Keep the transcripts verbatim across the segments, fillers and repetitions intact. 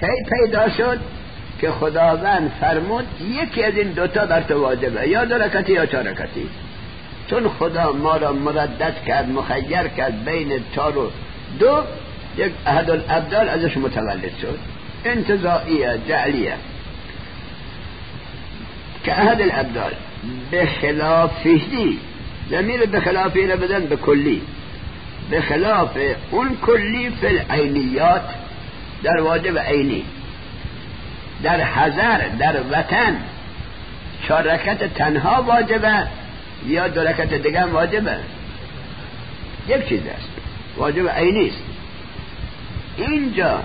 کی پیدا شد که خداوند فرمود یکی از این دوتا بر تو واجبه، یا دو رکعتی یا چهار رکعتی. چون خدا ما را مردد کرد، مخیر کرد بین چهار و دو، یک احد الابدال ازش متولد شد، انتزاعیه جعلیه. که احد الابدال به خلافی، ضمیر به خلافی را بدن به کلی، به خلاف اون کلی فی العینیات، در واجب عینی، در حضر در وطن چهار رکعت تنها واجبه یا دو رکعت دیگه واجبه؟ یک چیز است، واجب عینی است. اینجا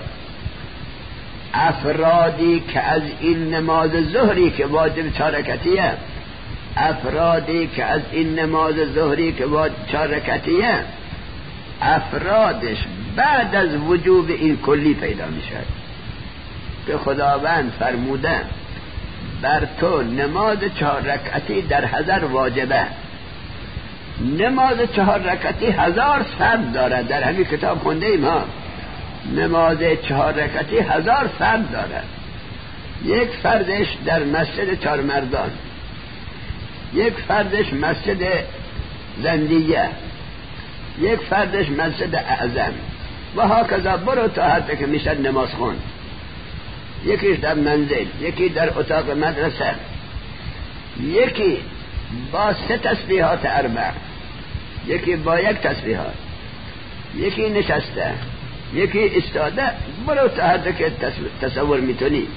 افرادی که از این نماز ظهری که واجب چهار رکعتیه، افرادی که از این نماز ظهری که واجب چهار رکعتیه، افرادش بعد از وجوب این کلی پیدا میشه که خداوند فرموده بر تو نماز چهار رکعتی در حضر واجبه. نماز چهار رکعتی هزار فرض داره، در همین کتاب خونده ایم ها. نماز چهار رکعتی هزار فرض داره. یک فردش در مسجد چهار مردان، یک فردش مسجد زندیه، یک فردش مسجد اعظم و ها کذا برو تا حد که میشه نماز خون. یکیش در منزل، یکی در اتاق مدرسه، یکی با سه تسبیحات اربع، یکی با یک تسبیحات، یکی نشسته، یکی استاده. برو تا حد که تصور میتونی.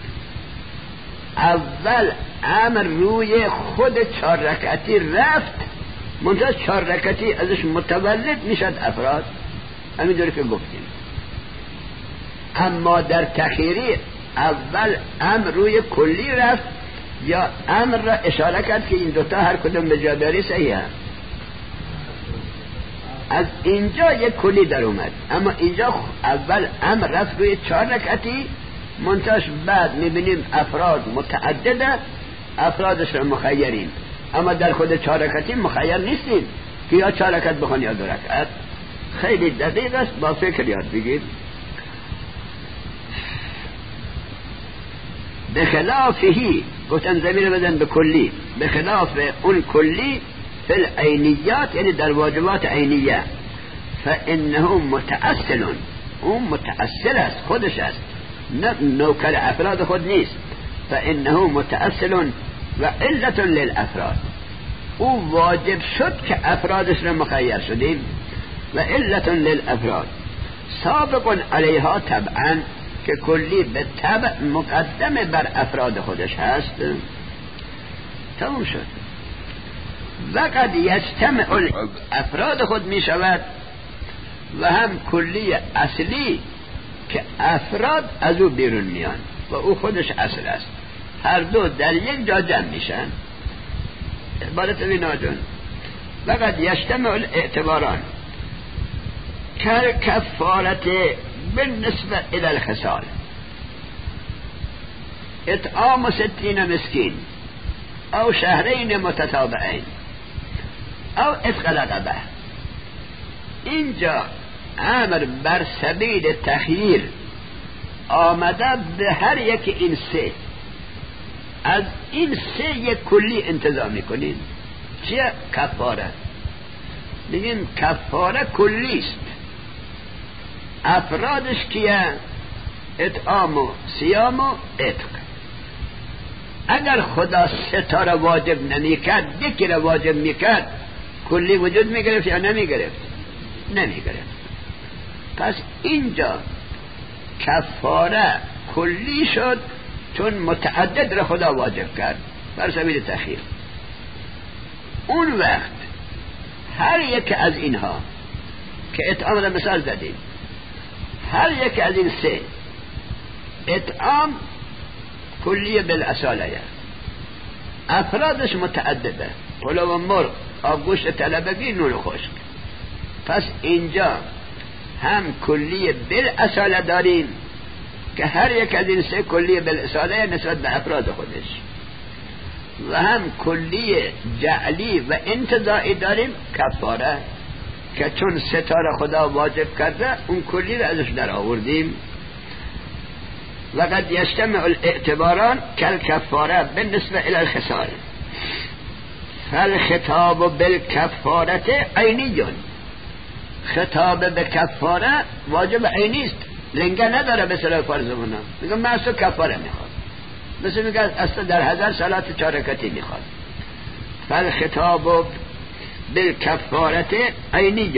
اول امر روی خود چهار رکعتی رفت، منتها چهار رکعتی ازش متولد میشد افراد، همینطور که گفتیم. اما در تخیری اول امر روی کلی رفت یا امر را اشاره کرد که این دوتا هر کدوم به جا داری صحیح هم. از اینجا یک کلی در اومد، اما اینجا اول امر رفت روی چهار رکعتی، منتاش بعد میبینیم افراد متعدده، افرادش را مخیرین، اما در خود چهار رکعتی مخیر نیستیم که یا چهار رکعت بخون یا دو رکعت. خیلی دقیق است، با فکر یاد بگیر. به خلافهی گفتن زمین بدن به کلی، به خلاف اون کلی فی العینیات، یعنی در واجبات عینیه. فانه متأصل، اون متأصل است، خودش است، نه نوکر افراد خود نیست. فانه متأصل و علت للافراد، او واجب شد که افرادش را مخیر شدیم و علت للافراد. سابق علیها طبعا، که کلی به طبع مقدم بر افراد خودش هست. تمام شد. وقد یجتمع افراد خود می شود و هم کلی اصلی که افراد از او بیرون میان و او خودش اصل است، هر دو در یک جا جمع میشن. عبارت بینا جون. وقد یجتمع الاعتباران کفارت بالنسبه الى الخصال، اطعام ستین مسکین او شهرین متتابعین او اتق رقبه. اینجا امر بر سبیل تخییر آمده به هر یک این سه. از این سه یک کلی انتظام میکنیم. چیه؟ کفاره. میگیم کفاره کلی است. افرادش کیه؟ اطعام و صیام و عتق. اگر خدا سه تا را واجب نمیکرد، یکی را واجب میکرد، کلی وجود میگرفت یا نمیگرفت؟ نمیگرفت. پس اینجا کفاره کلی شد چون متعدد را خدا واجب کرد بر سبیل تخییر. اون وقت هر یک از اینها که اطعام را مثال زدیم، هر یک از این سه، اطعام کلیه بالاصاله، افرادش متعدده، پلو مرغ، آبگوشت طلبگی، نون خشک. پس اینجا هم کلیه بالاصاله داریم که هر یک از این سه کلیه بالاصاله نسبت به افراد خودش، و هم کلیه جعلی و انتزاعی داریم، کفاره، که چون ستاره خدا واجب کرده اون کلی رو ازش در آوردیم. وقد يجتمع الاعتباران كالكفارة بالنسبة إلى الخصال. فالخطاب بالكفارة عینی، خطاب بکفاره واجب عینی است، لنگه نداره به صلاح فرض منا. میگه من از تو کفاره میخواد، مثل میگه از تو در هزار صلات چارکتی میخواد. فالخطاب بالکفاره عینی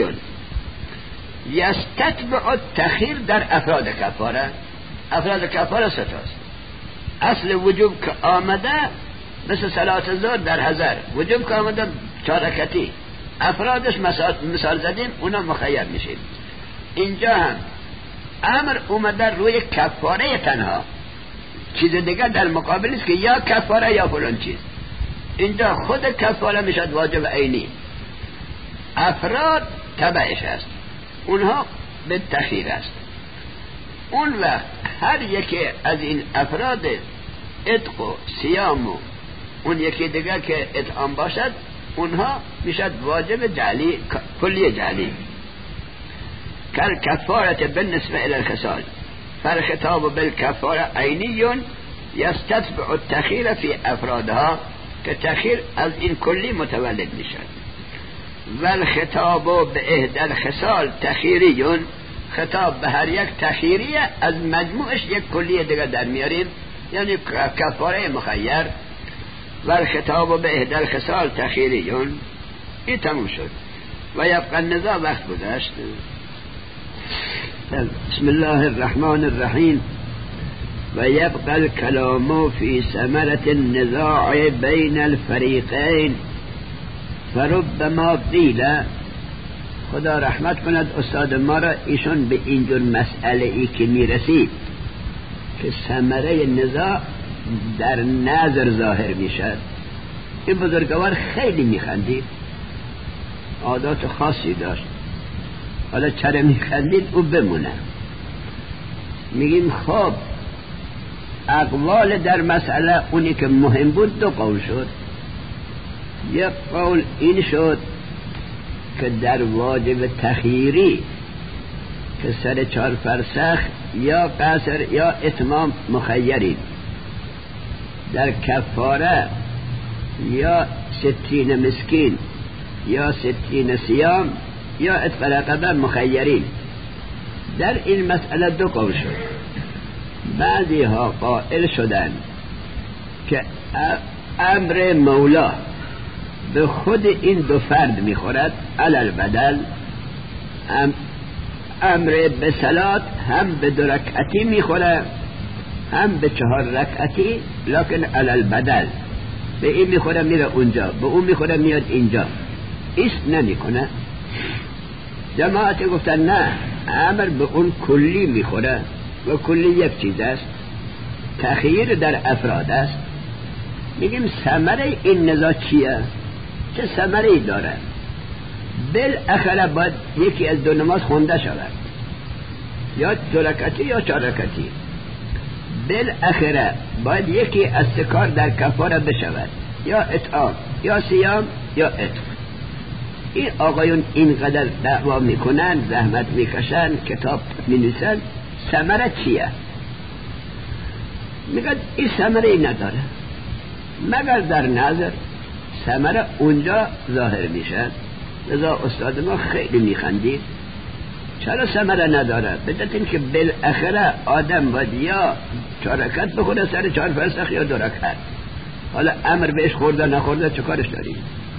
یستتبع التخیر در افراد کفاره. افراد کفاره ستاست. اصل وجوب که آمده مثل صلات الظهر در هزار، وجوب که آمده چارکتی، افرادش مثال زدیم، اونا مخیر میشیم. اینجا هم امر اومده روی کفاره تنها، چیز دیگه در مقابل است که یا کفاره یا فلان چیز. اینجا خود کفاره میشد واجب عینی، افراد تبعش است، اونها به تخییر است. اون وقت هر یکی از این افراد عتق و صیام و اون یکی دیگه که اطعام باشد، اونها میشد واجب جعلی، کلی جعلی. کل کفارت بالنسبه الى الخصال. فالخطاب بالکفاره عینی یستتبع التخیر فی افرادها، که تخیر از این کلی متولد میشد. والخطاب به احدى الخصال تخیری، خطاب به هر یک تخیریه، از مجموعش یک کلیه دیگه در میاریم، یعنی کفاره مخیر. والخطاب به احدى الخصال تخیری، این تموم شد و یبقى النزاع. وقت گذشت. بسم الله الرحمن الرحیم. و یبقى الكلام فی ثمرة النزاع بین الفریقین فربما قیل. خدا رحمت کند استاد ما را، ایشون به اینجور مسئله ای که میرسید که ثمره نزاع در نظر ظاهر میشد، این بزرگوار خیلی میخندید، عادات خاصی داشت. حالا چرا میخندید او بمونه. میگیم خب اقوال در مسئله اونی که مهم بود دو قول شد. یک قول این شد که در واجب تخییری که سر چار فرسخ یا قصر یا اتمام مخیرید، در کفاره یا ستین مسکین یا ستین صیام یا عتق رقبه مخیرین. در این مسئله دو قول شد. بعضی ها قائل شدن که امر مولا به خود این دو فرد میخورد، علل بدل. امر به صلات هم به دو رکعتی میخوره هم به چهار رکعتی، لکن علل بدل. به این میخوره میره اونجا، به اون میخوره میاد اینجا، ایست نمیکنه. جماعت گفتن نه، امر به اون کلی میخوره و کلی یک چیز است، تخییر در افراد است. میگیم ثمره این نزاع چیه؟ چه ثمره ای داره؟ بالاخره باید یکی از دو نماز خونده شود، یا دو رکعتی یا چهار رکعتی. بالاخره باید یکی از سکار در کفاره بشود، یا اطعام یا صیام یا عتق. این آقایون اینقدر دعوا میکنن، زحمت میکشن، کتاب مینویسن، ثمره چیه؟ میگن این ثمره ای نداره مگر در نظر. ثمره اونجا ظاهر میشه. لذا استاد ما خیلی میخندید. چرا ثمره نداره؟ بدت این که بالاخره آدم باید یا چهار رکعت بخوره سر چهار فرسخ یا دو رکعت. حالا امر بهش خورده نخورده چه کارش داریم؟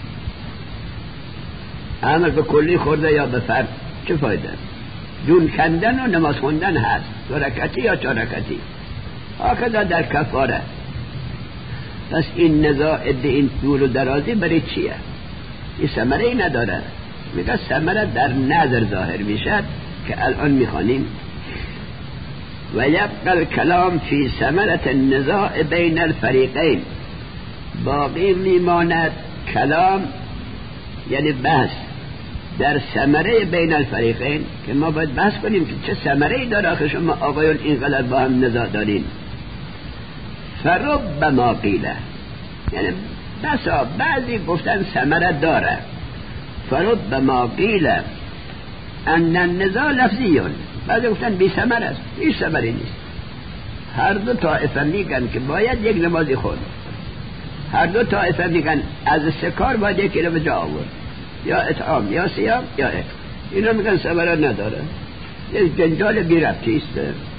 امر به کلی خورده یا به فرد چه فایده؟ جون کندن و نماز خوندن هست، دو رکعتی یا چهار رکعتی. هکذا در کفاره. پس این نزاع به این طول و درازی برای چیه؟ این ثمره ای نداره. میگه ثمره در نظر ظاهر میشد که الان میخوانیم. و یبقى الکلام فی ثمرة النزاع بین الفریقین. باقی میماند کلام، یعنی بحث در ثمره بین الفریقین، که ما باید بحث کنیم که چه ثمره ای داره آخه شما آقایون اینقدر با هم نزاع دارین. فربما قیله، یعنی بسا بعضی گفتن ثمره داره. فربما قیله ان النزاع لفظیون، بعضی گفتن بی ثمره است، هیچ ثمره نیست. هر دو طائفه میگن که باید یک نمازی خود، هر دو طائفه میگن از سه کار باید یکی رو به جا آورد، یا اطعام یا صیام یا عتق. اینا میگن ثمره نداره، یک جنجال بی ربطی است.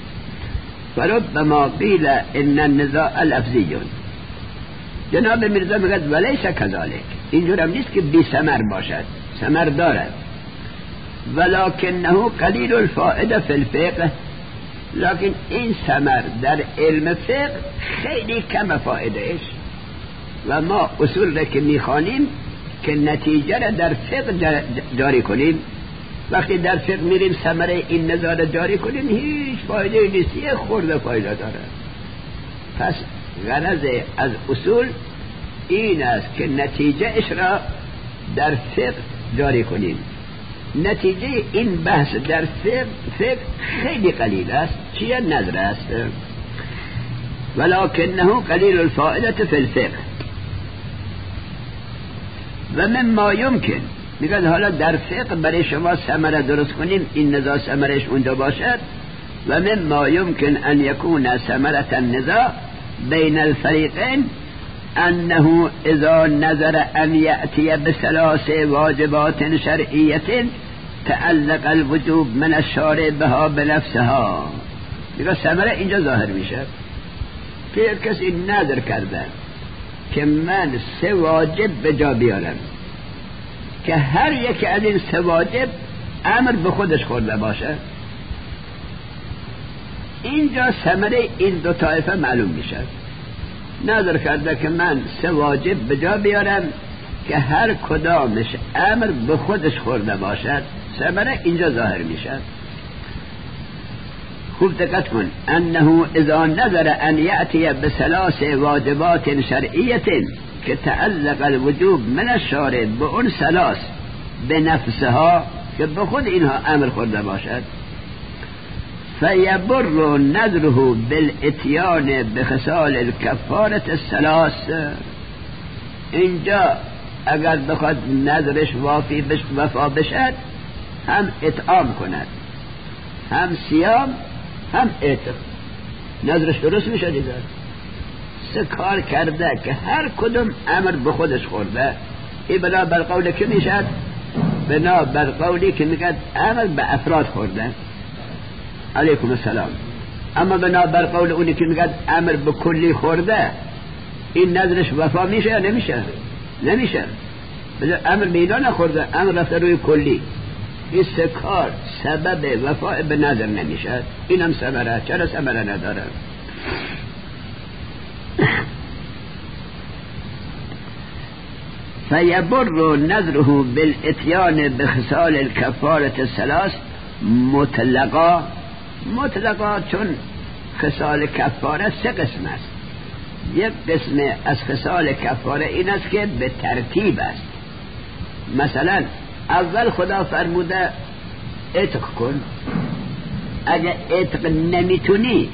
فربما قیل ان النزاع لفظی. جناب میرزا میگه ولیس کذالک، اینجور هم نیست که بی ثمر باشد، ثمر دارد، ولکنه قلیل الفائده فی الفقه، لكن این ثمر در علم فقه خیلی کم فایده است و ما اصول را که میخوانیم که نتیجه را در فقه جاری کنیم. وقتی در فقه میریم ثمره این نظاره جاری کنیم هیچ فایده نیست، یک خورده فایده داره. پس غرض از اصول این است که نتیجه اش را در فقه جاری کنیم. نتیجه این بحث در فقه, فقه خیلی قلیل است، چیه؟ نظر است. ولکنه قلیل الفائده فی الفقه و مما یمکن، میگه حالا در فقه برای شما ثمره درست کنیم این نزاع ثمرش اونجا باشد. و مما یمکن ان یکون ثمره النزاع بین الفریقین انه اذا نظر ان یأتی بثلاث واجبات شرعیه تعلق الوجوب من الشارع بها بنفسها. میگه ثمره اینجا ظاهر میشه که یک کسی نظر کرده که من سه واجب به جا بیارم که هر یک از این سه واجب امر به خودش خورده باشه، اینجا ثمره این دو طایفه معلوم میشه. نظر کرده که من سه واجب به جا بیارم که هر کدامش امر به خودش خورده باشد، ثمره اینجا ظاهر میشه. خوب دقت کن، انه اذا نظر ان یأتی بثلاث واجبات شرعیه که تعلق الوجوب من الشارع به اون ثلاث به نفسها که به خود اینها امر خورده باشد، فیبر نظره بالاتیان بخصال الکفارة الثلاث. اینجا اگر بخواد نظرش وافی بش وفا بشد هم اطعام کند، هم صیام، هم عتق، نظرش درست میشه دیگه. سه کار کرده که هر کدوم امر به خودش خورده. این بنا بر قولی که میشد، بنا بر قولی که میگد امر به افراد خورده، علیکم السلام. اما بنا بر قول اونی که میگد امر به کلی خورده، این نظرش وفا میشه یا نمیشه؟ نمیشه. امر به اینا نخورده، امر رفته روی کلی. این سه کار سبب وفا به نظر نمیشه. اینم ثمره. چرا ثمره نداره؟ فیبر نظره بالاتیان بخصال الکفارة الثلاث مطلقا. مطلقا چون خصال کفاره سه قسم است. یک قسم از خصال کفاره این است که به ترتیب است. مثلا اول خدا فرموده عتق کن، اگه عتق نمیتونی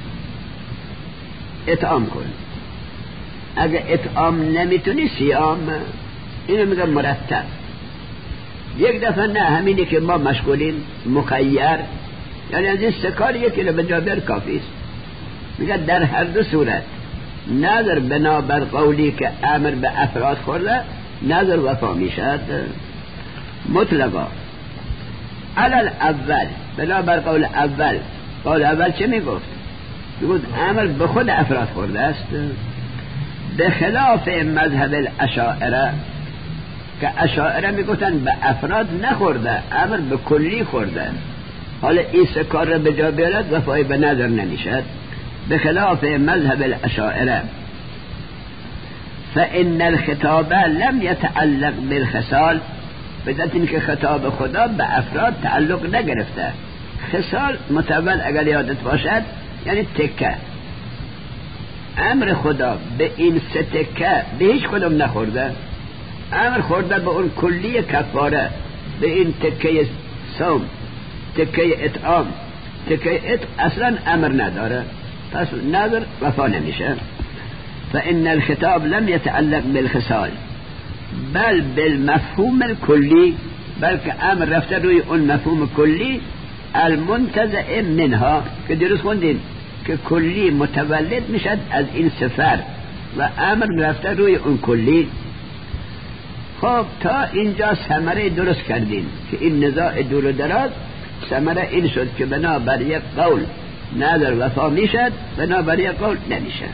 اطعام کن، اگه اطعام نمیتونی صیام. اینو میگه مرتب. یک دفعه نه، همینی که ما مشغولیم مخیر، یعنی از این سه کار یکی رو به جا بیار کافی است. میگه در هر دو صورت نظر بنا بر قولی که امر به افراد خورده نظر وفا میشد. مطلقا علل اول، بنا بر قول اول. قول اول چه میگفت؟ میگفت امر به خود افراد خورده است، به خلاف مذهب الاشاعره که اشاعره میگفتن به افراد نخورده، امر به کلی خورده. حالا این سه کار را به جا بیارد وفای به نظر نمیشد. به خلاف مذهب الاشاعره فإن الخطاب لم يتعلق بالخصال، بدت این که خطاب خدا به افراد تعلق نگرفته. خصال متول اگر یادت باشد یعنی تکه. امر خدا به این سه تکه به هیچ کدوم نخورده، امر خورده به اون کلی کفاره، به این تکه صوم، تکه اطعام، تکه عتق اصلا امر نداره، پس نظر وفا نمیشه. فإن الخطاب لم يتعلق بالخصال بل بالمفهوم الكلی، بلکه امر رفته روی اون مفهوم کلی المنتزع منها که درست خوندیم که کلی متولد میشد از این سفر و امر رفته روی اون کلی. خب تا اینجا ثمره درست کردیم که این نزاع دور و دراز ثمره این شد که بنابر یک قول نظر وفا میشد، بنابر یک قول نمیشه.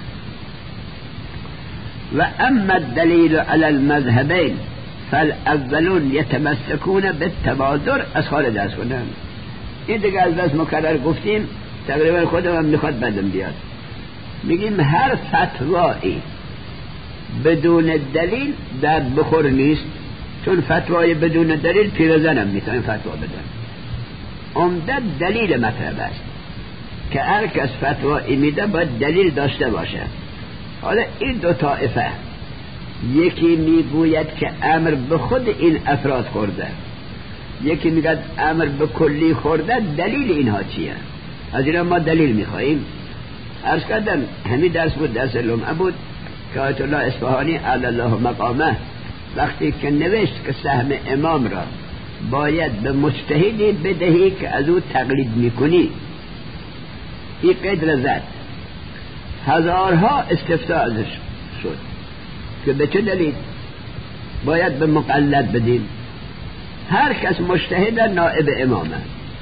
و اما الدلیل علی المذهبین فالاولون یتمسکون بالتبادر. از خالد از کنم این دیگه از بس مکرر گفتیم، تقریبا خودم هم میخواد بدم بیاد. میگیم هر فتوایی بدون دلیل در بخور نیست، چون فتوای بدون دلیل پیرزنم میتونن فتوا بدن. عمده دلیل مطلب است که هر کس فتوایی میده باید دلیل داشته باشه. حالا این دو طائفه، یکی میگوید که امر به خود این افراد خورده، یکی میگه امر به کلی خورده، دلیل اینها چیه؟ از اینا ما دلیل میخواییم. عرض کردم همین درس بود، درس لمعه بود که آیت الله اصفهانی علی الله مقامه وقتی که نوشت که سهم امام را باید به مجتهدی بدهی که از او تقلید میکنی، این قید را زد. هزارها استفتاء ازش شد که به چه دلیل باید به مقلد بدیم. هر کس مجتهد نائب امامه،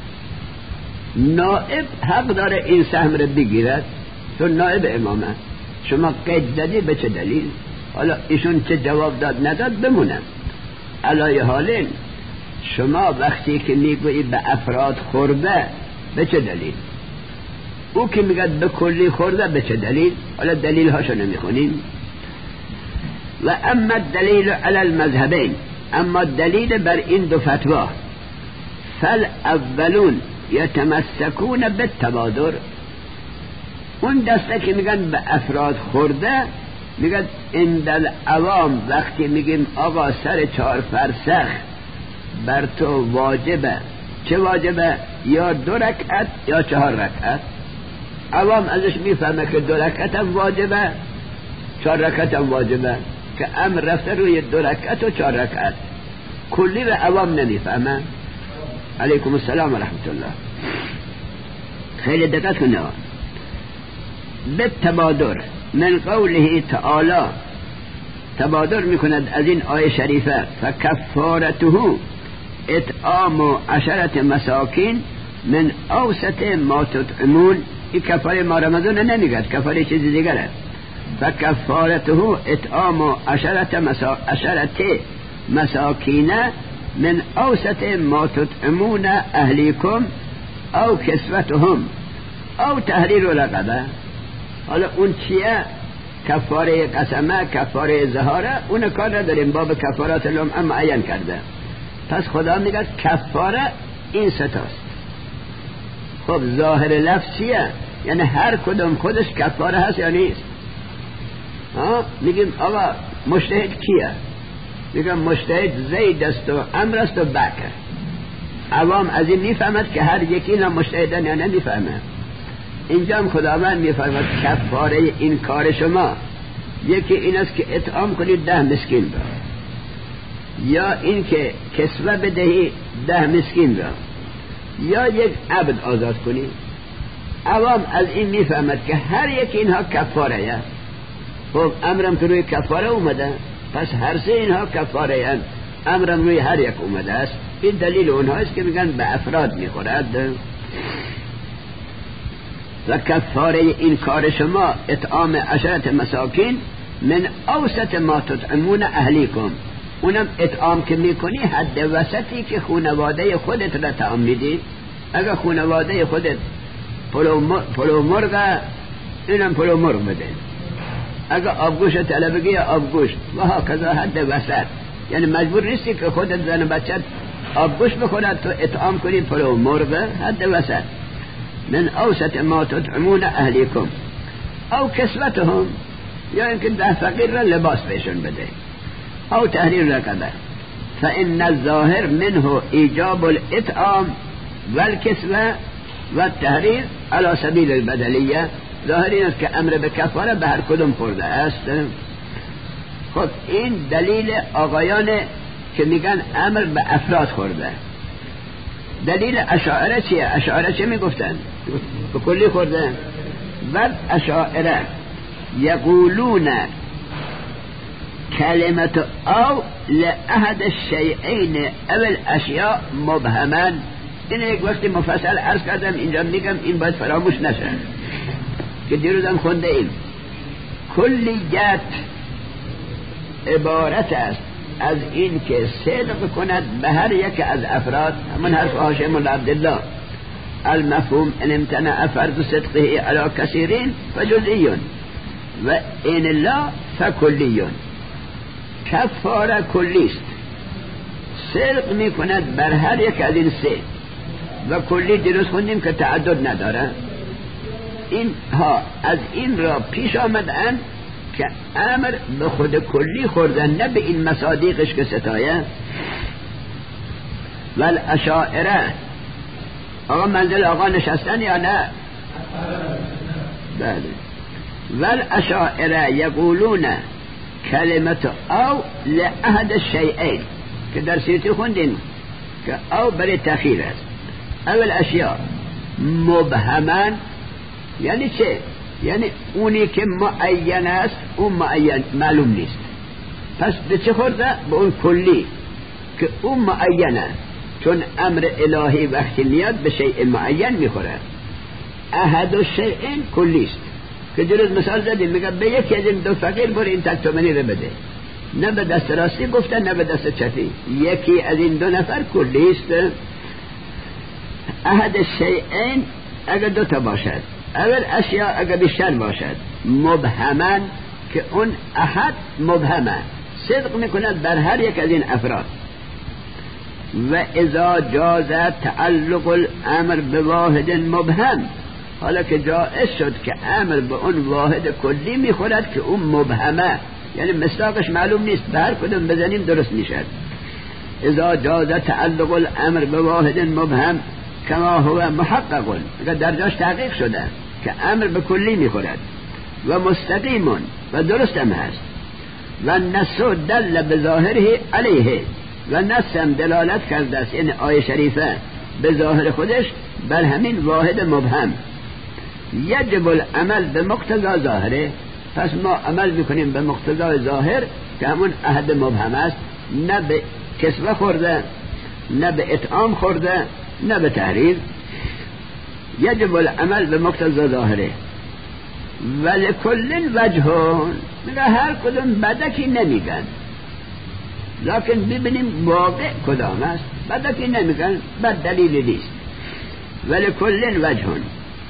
نائب حق داره این سهم را بگیرد چون نائب امامه. شما قید زدی به چه دلیل؟ حالا ایشون چه جواب داد نداد بمونم. علای حالین شما وقتی که میگویی به افراد خورده به چه دلیل؟ او که میگه به کلی خورده به چه دلیل؟ حالا دلیل هاشو نمیخونیم. و اما دلیل علی المذهبین، اما دلیل بر این دو فتوا، فالاولون یتمسکون بالتبادر. اون دسته که میگن به افراد خورده میگن اندل عوام وقتی میگیم آقا سر چهار فرسخ بر تو واجبه، چه واجبه؟ یا دو رکعت یا چهار رکعت. عوام ازش میفهمه که دو رکعت هم واجبه، چهار رکعت هم واجبه، که امر رفته روی دو رکعت و چهار رکعت. کلی به عوام نمیفهمه. علیکم السلام و رحمت الله. خیلی دقت کنه. بالتبادر من قوله تعالی، تبادر میکند از این آیه شریفه، فکفارته اطعام عشرت مساکین من اوسط ما تطعمون. این کفاره ما رمضان نمیگد، کفاره چیز دیگره. فکفارته اطعام عشرت مسا... عشرت مساکین من اوسط ما تطعمون اهلیکم او کسوتهم او تحریر رقبه. حالا اون چیه؟ کفاره قسمه، کفاره زهاره، اون کار نداریم، باب کفارات لمعه معین کرده. پس خدا میگه کفاره این ستاست. خب ظاهر لفظ چیه؟ یعنی هر کدوم خودش کفاره هست یا نیست؟ ها؟ میگیم آقا مجتهد کیه؟ میگم مجتهد زید است و امر است و بکر. عوام از این میفهمد که هر یکی اینا مجتهدن یا نمیفهمه. اینجا هم خداوند میفرماد کفاره این کار شما یکی این است که اطعام کنید ده مسکین را، یا این که کسوه بدهی ده مسکین را، یا یک عبد آزاد کنید. عوام از این میفهمد که هر یک اینها کفاره است. خب امرم که روی کفاره اومده، پس هر سه اینها کفاره هست، امرم روی هر یک اومده است. این دلیل اونها است که میگن به افراد میخورد. و کفاره این کار شما اطعام عشرت مساکین من اوسط ما تطعمون اهلیکم. اونم اطعام که میکنی حد وسطی که خانواده خودت را طعام میدی. اگر خانواده خودت پلو مرغ، اینم پلو مرغ بده. اگر آبگوش طلبگی آبگوش و ها کذا حد وسط. یعنی مجبور نیستی که خودت زن بچت آبگوش بخورد تو اطعام کنی پلو مرغ، حد وسط. من اوسط ما تطعمون اهلیکم او کسوتهم، یا اینکه ده فقیر را لباس بهشون بده، او تحریر رقبه. فان الظاهر منه ایجاب الاطعام والکسوه والتحریر على سبیل البدلیه. ظاهر این است که امر به کفاره به هر کدوم خورده است. خب این دلیل آقایانه که میگن امر به افراد خورده. دلیل اشاعره چیه؟ اشاعره چه میگفتن؟ به کلی خورده. و اشاعره یقولون کلمت او لأحد الشیئین او الاشیاء مبهما. این یک وقتی مفصل عرض کردم، اینجا میگم این باید فراموش نشه که دیروزم خونده ایم. کلیت عبارت است از این که صدق کند به هر یک از افراد، همون حرف هاشم عبدالله المفهوم ان امتنع فرض صدقه علی کثیرین فجزئیون و ان لا فکلیون. کفاره کلیست، صدق می کند بر هر یک از این سه، و کلی دیروز خوندیم که تعدد نداره. این ها از این را پیش آمدن که امر به خود کلی خوردن، نه به این مصادیقش که ستایه. والاشاعره، آقا منزل آقا نشستن یا نه؟ بله. والاشاعره یقولون کلمت او لأحد الشیئین که در سیوطی خوندیم که او برای تخییر است. اول اشیاء مبهمن یعنی چه؟ یعنی اونی که معین است اون معین معلوم نیست. پس به چه خورده؟ به اون کلی که اون معینه، چون امر الهی وقتی میاد به شیء معین میخوره. احد الشیئین کلیست که دیروز مثال زدیم، میگه به یکی از این دو فقیر برو این تک تومنی رو بده، نه به دست راستی گفتن نه به دست چپی، یکی از این دو نفر کلیست. احد الشیئین اگر دو تا باشد، اول اشیاء اگر بیشتر باشد، مبهمن که اون احد مبهمه، صدق میکند بر هر یک از این افراد. و اذا جاز تعلق الامر به واحد مبهم، حالا که جائز شد که امر به اون واحد کلی میخورد که اون مبهمه، یعنی مصداقش معلوم نیست، به هر کدوم بزنیم درست میشد. اذا جاز تعلق الامر به واحد مبهم کما هو محقق، اگر درجاش تحقیق شده که امر به کلی میخورد و مستقیمون و درست هم هست. و نص دل به ظاهره علیه، و نص هم دلالت کرده است، یعنی آیه شریفه به ظاهر خودش بر همین واحد مبهم. یجب العمل به مقتضا ظاهره، پس ما عمل میکنیم به مقتضای ظاهر که همون عهد مبهم است، نه به کسوه خورده، نه به اطعام خورده، نه به تحریر. یجب العمل به مقتضا ظاهره ولکل وجهون، میگه هر کدوم بدکی نمیگن، لکن ببینیم واقع کدام است. بدکی نمیگن، بد دلیل نیست. ولکل وجهون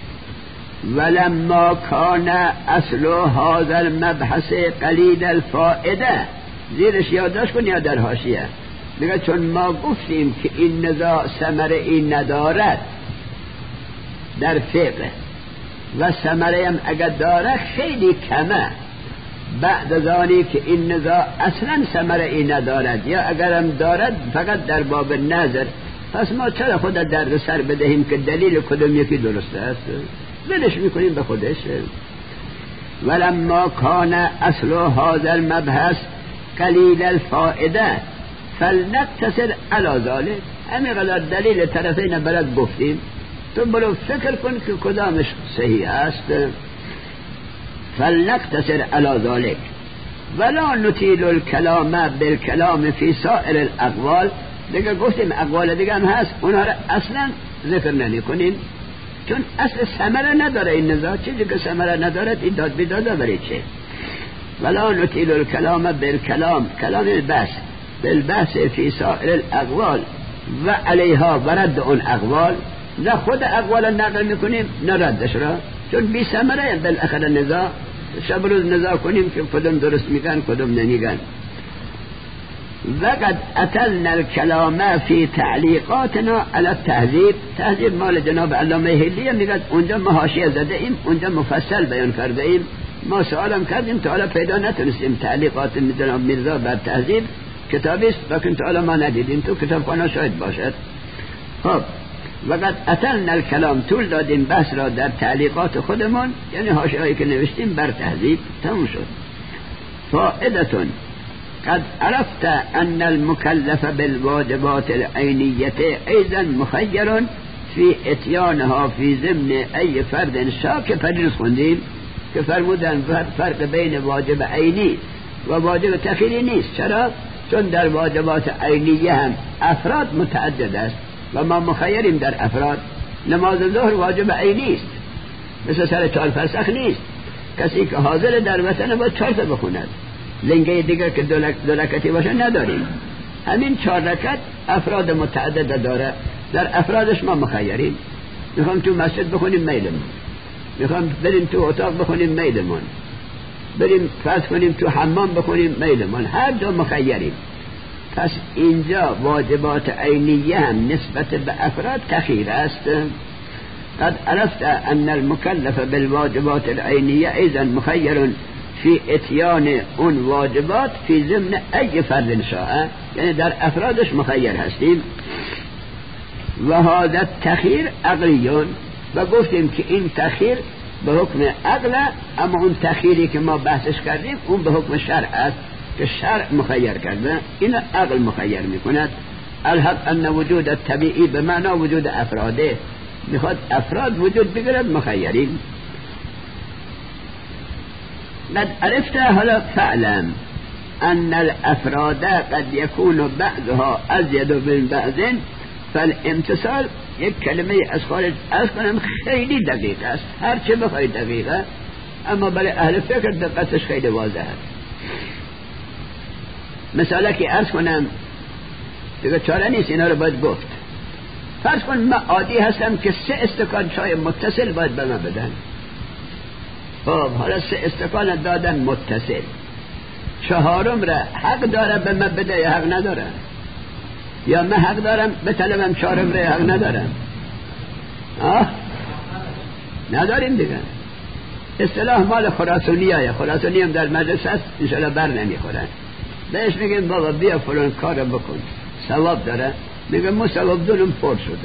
ولما کان اصل هذا المبحث قلیل الفائده، زیرش یادداشت کن یا در حاشیه، میگه چون ما گفتیم که این نزاع ثمره ای ندارد در فقه، و ثمره هم اگر داره خیلی کمه، بعد از آنی که این نزاع اصلا ثمره ای ندارد، یا اگرم دارد فقط در باب نظر، پس ما چرا خود درد سر بدهیم که دلیل کدوم یکی درسته است؟ ولش میکنیم به خودش. ولما کان اصل هذا المبحث قلیل الفائده فلنقتصر علی ذلك، همین قدر دلیل طرفین بلد گفتیم، تو برو فکر کن که کدامش صحیح است. فلنقتصر علی ذلك ولا نطيل الكلام بالكلام في سائر الاقوال. دیگه گفتیم اقوال دیگه هم هست، اونها را اصلا ذکر نمی کنیم، چون اصل ثمره نداره این نزاع. چیزی که ثمره ندارد این داد بیدادا برای چه؟ ولا نطيل الكلام بالكلام، کلام البحث بالبحث في سائر الاقوال و علیها و رد اون اقوال، نه خود اقوال نقل میکنیم نه ردش را، چون بی ثمره بالاخره نزاع، شب روز نزاع کنیم که کدوم درست میگن کدوم نمیگن. وقد اتلنا الكلام فی تعلیقاتنا علی التهذیب، تهذیب مال جناب علامه حلیه، میگن اونجا ما حاشیه زده ایم، اونجا مفصل بیان کرده ایم. ما سوالم کردیم تا حالا پیدا نتونستیم، تعلیقات جناب میرزا بر تهذیب کتابی است لیکن تا حالا ما ندیدیم، تو کتابخانه شاید باشد. خب وقد اتلنا الکلام، طول دادیم بحث را در تعلیقات خودمون، یعنی حاشیه‌ای که نوشتیم بر تهذیب، تموم شد. فائدتون قد عرفت ان المكلف بالواجبات العينية ايضا مخير فی اتیانها فی ضمن ای فرد شا که پریز خوندیم که فرمودن فرق بین واجب عینی و واجب تخیری نیست. چرا؟ چون در واجبات عینیه هم افراد متعدد است و ما مخیریم در افراد. نماز ظهر واجب عینی است، مثل سر چهار فرسخ نیست. کسی که حاضر در وطن باید چهار تا بخوند، لنگه دیگر که دو رکعتی باشه نداریم. همین چهار رکعت افراد متعدد داره، در افرادش ما مخیریم. میخوام تو مسجد بخونیم میلمون، میخوام بریم تو اتاق بخونیم میلمون، بریم فرض کنیم تو حمام بخونیم میلمون، هر جا مخیریم. پس اینجا واجبات عینیه هم نسبت به افراد تخییر است. قد عرفت ان المكلف بالواجبات العینیه ایضا مخیر فی اتیان اون واجبات فی ضمن ای فرد شاء، یعنی در افرادش مخیر هستیم. و هذا تخییر عقلیون، و گفتیم که این تخییر به حکم عقل، اما اون تخییری که ما بحثش کردیم اون به حکم شرع است که شرع مخیر کرده، این عقل مخیر میکند. الحق ان وجود طبیعی به معنی وجود افراده، میخواد افراد وجود بگیرد مخیرین. قد عرفت حالا فعلم ان الافراد قد يكون بعضها ازید من بعض، فالامتصال یک کلمه از خارج از کنم خیلی دقیق است، هر چه بخوای دقیقه، اما برای اهل فکر دقتش خیلی واضح است. مثلا که عرض کنم دیگه چاره نیست، اینا رو باید گفت. فرض کن من عادی هستم که سه استکان چای متصل باید به من بدن. خب حالا سه استکان دادن متصل، چهارم را حق داره به من بده یا حق نداره؟ یا من حق دارم به طلبم چهارم را حق ندارم؟ آه نداریم دیگه. اصطلاح مال خراسانی های خراسانی هم در مجلس هست، انشاءالله بر نمیخورن. بهش میگیم بابا بیا فلان کار بکن، ثواب داره. میگم ما ثواب دارم، پر شده.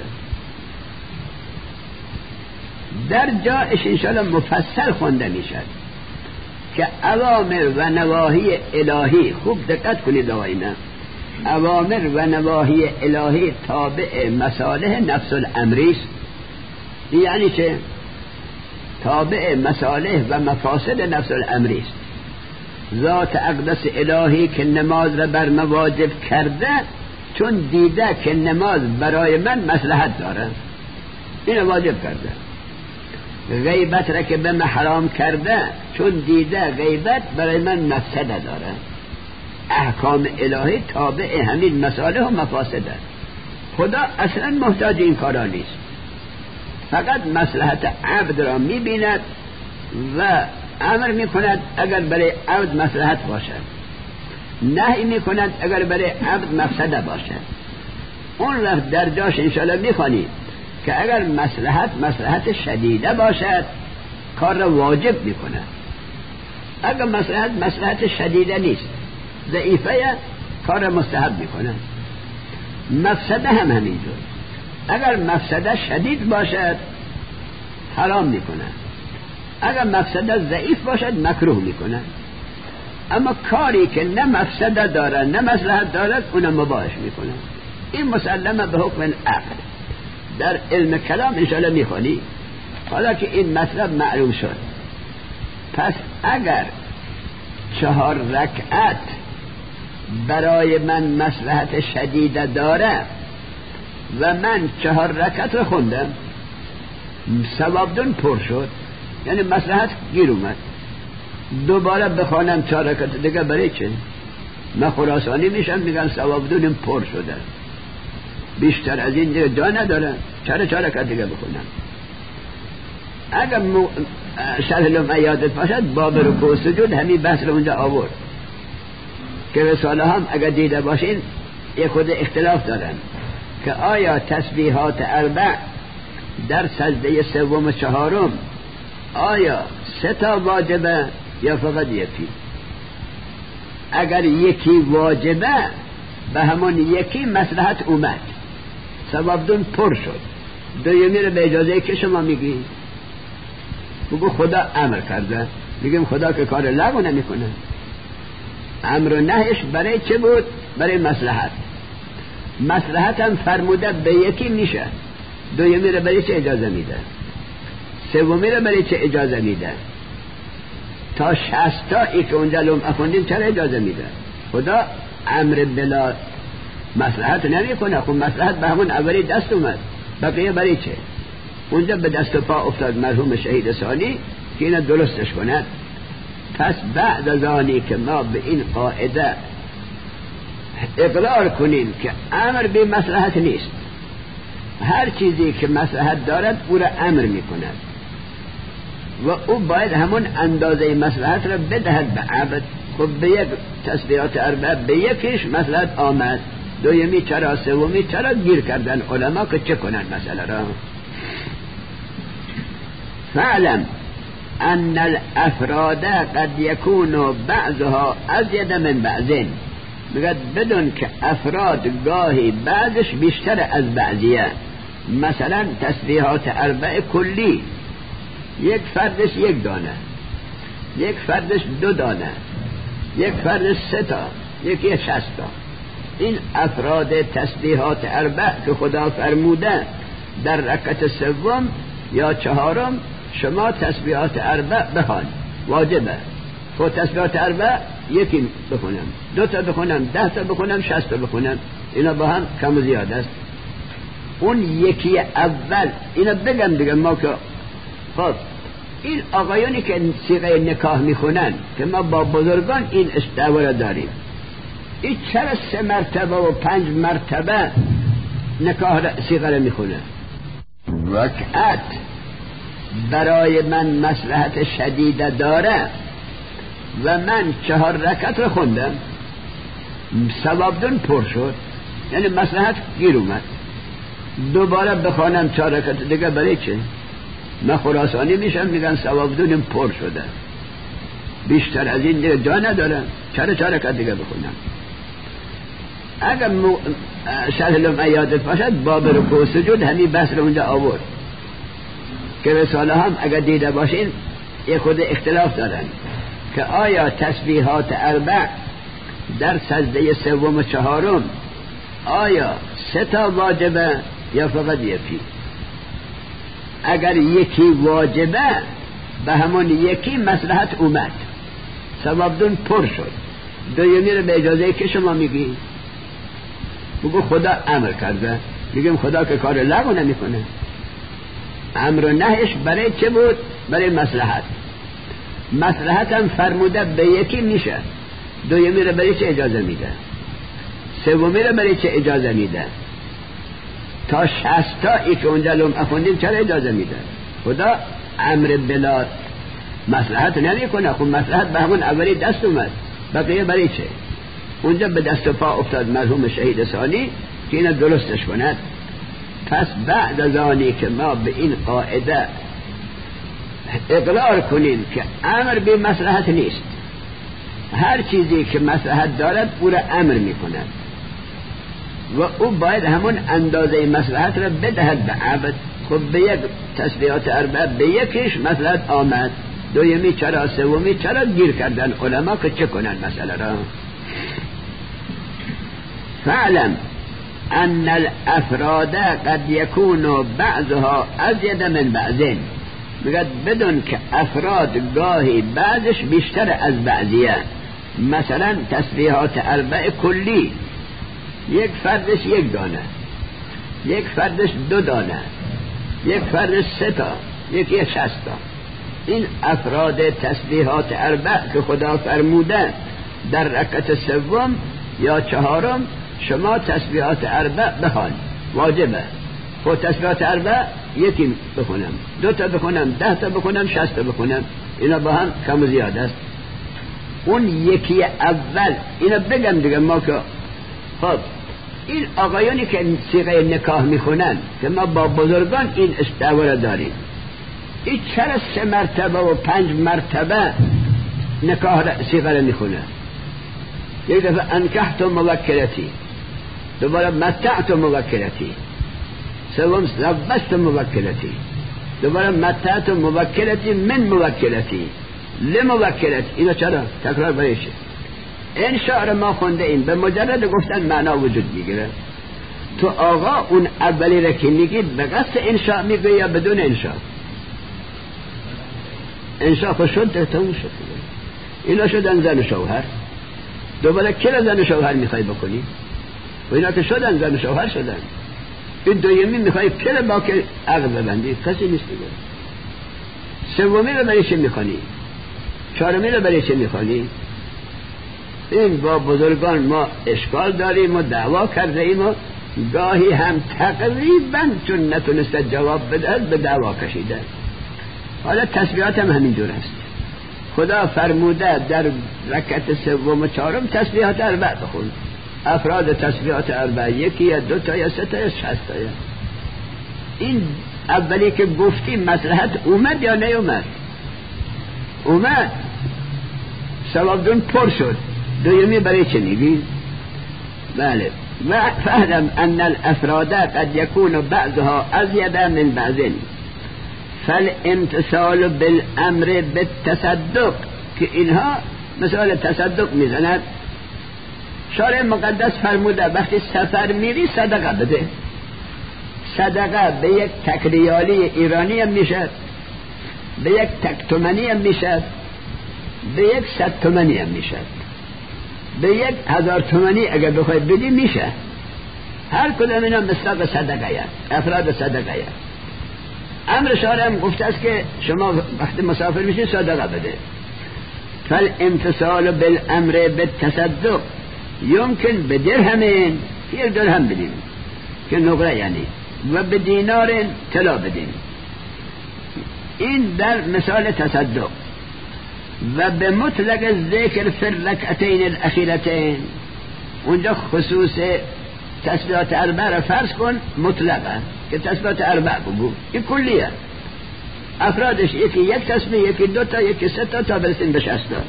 در جایش انشاءالله مفصل خونده میشد که اوامر و نواهی الهی، خوب دقت کنید آقاینا، اوامر و نواهی الهی تابع مصالح نفس الامری است. یعنی چه؟ تابع مصالح و مفاسد نفس الامری است. ذات اقدس الهی که نماز را بر مواجب کرده، چون دیده که نماز برای من مصلحت داره، اینو واجب کرده. غیبت را که به من حرام کرده، چون دیده غیبت برای من مفسده داره. احکام الهی تابع همین مصالح و مفاسده. خدا اصلا محتاج این کارا نیست، فقط مصلحت عبد را میبیند و امر میکند اگر برای عبد مصلحت باشد، نهی میکند اگر برای عبد مفسده باشد. اون وقت در جاش انشاءالله میخوانید که اگر مصلحت مصلحت شدیده باشد کار را واجب میکند، اگر مصلحت مصلحت شدیده نیست ضعیفه کار را مستحب میکند. مفسده هم همینجور، اگر مفسده شدید باشد حرام میکند، اگر مفسده ضعیف باشد مکروه میکند. اما کاری که نه مفسده داره نه مصلحت دارد اون مباح میکند. این مسلمه به حکم عقل. در علم کلام انشاءالله میخوانی. حالا که این مطلب معلوم شد، پس اگر چهار رکعت برای من مصلحت شدیده داره و من چهار رکعت رو خوندم، ثواب دون پر شد، یعنی مصلحت گیر اومد، دوباره بخوانم چهار رکعت دیگه برای چه؟ من خراسانی میشم میگن ثواب دونم پر شده، بیشتر از این دیگه جا نداره، چهار چهار رکعت دیگه بخونم. اگر م... شرح لمعه یادت باشد باب رکوع و سجود همین بحث رو اونجا آورد که رساله هم اگر دیده باشین یک خود اختلاف دارن که آیا تسبیحات اربع در سجده سوم و چهارم آیا سه تا واجبه یا فقط یکی؟ اگر یکی واجبه به همون یکی مصلحت اومد، ثواب دون پر شد. دویمی رو به اجازه که شما میگی بگو خدا امر کرده، میگیم خدا که کار لغو نمیکنه. امر و نهیش برای چه بود؟ برای مصلحت. مصلحت هم فرموده به یکی میشه، دومی رو برای چه اجازه میده؟ سومی رو برای چه اجازه میده؟ تا شصتایی که اونجا لمعه خوندیم چرا اجازه میده؟ خدا امر بلا مصلحت نمی کنه. خب مصلحت به همون اولی دست اومد، بقیه برای چه؟ اونجا به دست و پا افتاد مرحوم شهید ثانی که اینو درستش کند. پس بعد از آنی که ما به این قاعده اقرار کنیم که امر به مصلحت نیست، هر چیزی که مصلحت دارد او را امر می کند و او باید همون اندازه مصلحت را بدهد به عبد. خب به یک تسبیحات اربعه به یکیش مصلحت آمد، دومی چرا، سومی چرا گیر کردن علما که چه کنن مسئله را. فعلم ان الافراد قد یکون بعضها ازید من بعضین، میگه بدون که افراد گاهی بعضش بیشتر از بعضیه. مثلا تسبیحات اربع کلی یک فردش یک دانه، یک فردش دو دانه، یک فردش سه تا، یکی شصت تا. این افراد تسبیحات اربع که خدا فرموده در رکعت سوم یا چهارم شما تسبیحات اربع بخوان، واجبه. خود تسبیحات اربع یکی بخونم، دو تا بخونم، ده تا بخونم، شصت تا بخونم، اینا با هم کم و زیاد است. اون یکی اول اینا بگم دیگه ما که خب این آقایانی که صیغه نکاح میخونن که ما با بزرگان این اشتباه داریم، این چرا سه مرتبه و پنج مرتبه نکاح صیغه میخونه؟ رکعت برای من مصلحت شدید داره و من چهار رکعت رو خوندم، ثواب دون پر شد، یعنی مصلحت گیر اومد. دوباره بخوانم چهار رکعت دیگه برای چه؟ من خراسانی میشم میگن ثواب دونم پر شده، بیشتر از این دیگه جا ندارم، چرا چهار رکعت دیگه بخونم؟ اگر م... شرح لمعه یادت باشد باب رکوع و سجود همین بحث رو اونجا آورد که رساله هم اگر دیده باشین یک خود اختلاف دارن که آیا تسبیحات اربع در سجده سوم و چهارم آیا سه تا واجبه یا فقط یکی؟ اگر یکی واجبه به همون یکی مصلحت اومد، ثواب دون پر شد. دومی رو به اجازه که شما میگی بگو خدا امر کرده، میگیم خدا که کار لغو نمیکنه. امر و نهیش برای چه بود؟ برای مصلحت. مصلحت هم فرموده به یکی میشه، دومی رو برای چه اجازه میده؟ سومی رو برای چه اجازه میده؟ تا شصتایی که اونجا لمعه خوندیم چرا اجازه میده؟ خدا امر بلا مصلحت نمیکنه. خب مصلحت به همون اولی دست اومد، بقیه برای چه؟ اونجا به دست و پا افتاد مرحوم شهید ثانی که اینو درستش کند. پس بعد از آنی که ما به این قاعده اقرار کنیم که امر به مصلحت نیست، هر چیزی که مصلحت دارد او را امر میکند و او باید همون اندازه مصلحت را بدهد به عبد. خب به یک تسبیحات اربعه به یکیش مصلحت آمد، دومی چرا، سومی چرا گیر کردن علما که چه کنن مسئله را. فعلم ان الافراد قد یکون بعضها ازید من بعضین، میگه بدون که افراد گاهی بعضش بیشتر از بعضیه. مثلا تسبیحات اربع کلی یک فردش یک دانه، یک فردش دو دانه، یک فردش سه تا، یکی شصت تا. این افراد تسبیحات اربع که خدا فرموده در رکعت سوم یا چهارم شما تسبیحات اربع بخوان، واجبه. خود تسبیحات اربع یکی بخونم، دو تا بخونم، ده تا بخونم، شصت تا بخونم، اینا با هم کم و زیاد است. اون یکی اول اینا بگم دیگه ما که خب این آقایانی که صیغه نکاح میخونن که ما با بزرگان این اشتباه داریم، این چرا سه مرتبه و پنج مرتبه نکاح صیغه میخونه؟ یک دفعه انکحت موکلتی، دوباره متعت موکلتی، سوم زوجت موکلتی، دوباره متعت موکلتی من موکلتی لموکلتی. اینا چرا تکرار بایشه؟ این شعر ما خونده این به مجرد گفتن معنا وجود میگیره. تو آقا اون اولی را که میگی به قصد انشاء میگی یا بدون انشاء؟ انشاء خود شد در تموم شد. اینا شدن زن و شوهر، دوباره کی را زن و شوهر میخوای بکنی؟ و اینا که شدن زن و شوهر شدن، این دویمی میخوای کی را با که عقل ببندی؟ کسی نیست دیگه. سومی را برای چه میخوانی؟ چهارمی را برای چه میخوانی؟ این با بزرگان ما اشکال داریم و دعوا کرده ایم و گاهی هم تقریبا چون نتونسته جواب بدهد به دعوا کشیده. حالا تسبیحات هم همینجور است. خدا فرموده در رکعت سوم و چهارم تسبیحات اربع بخون. افراد تسبیحات اربع یکی یا دو تا یا سه تا یا شصت تا. این اولی که گفتی مصلحت اومد یا نیومد؟ اومد، ثواب دون پر شد. دویمی برای چه میگی؟ بله. و فهدم ان الافراد قد یکون بعضها ازید من بعض، فالامتصال بالامر بالتصدق، که اینها مثال تصدق میزند. شارع مقدس فرموده وقتی سفر میری صدقه بده. صدقه به یک تکریالی ایرانی هم میشد، به یک تک تومنی هم میشد، به یک صد تومنی هم میشد، به یک هزار تومنی اگر بخوای بدی میشه. هر کدام اینا مصداق صدقه است، افراد صدقه است. امر شارع هم گفته است که شما وقتی مسافر میشید صدقه بده. فالامتصال بالامر بالتصدق یمکن به درهمین، یک درهم بدیم که نقره یعنی، و به دینار طلا بدیم. این در مثال تصدق. و به مطلق ذکر فی الرکعتین الاخیرتین، اونجا خصوص تسبیحات اربع را فرض کن مطلقه که تسبیحات اربع بگو، این کلیه. افرادش یکی یک تسبیح، یکی دو تا، یکی سه تا، تا برسیم به شصت تا.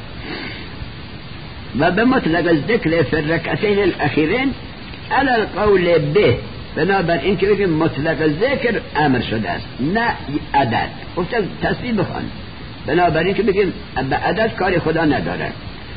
و به مطلق ذکر فی الرکعتین الاخیرین علی القول به، بنابر این که بگیم مطلق ذکر امر شده است نه عدد. گفتم تسبیح بخوان، بنابراین که بگیم به عدد کاری خدا نداره.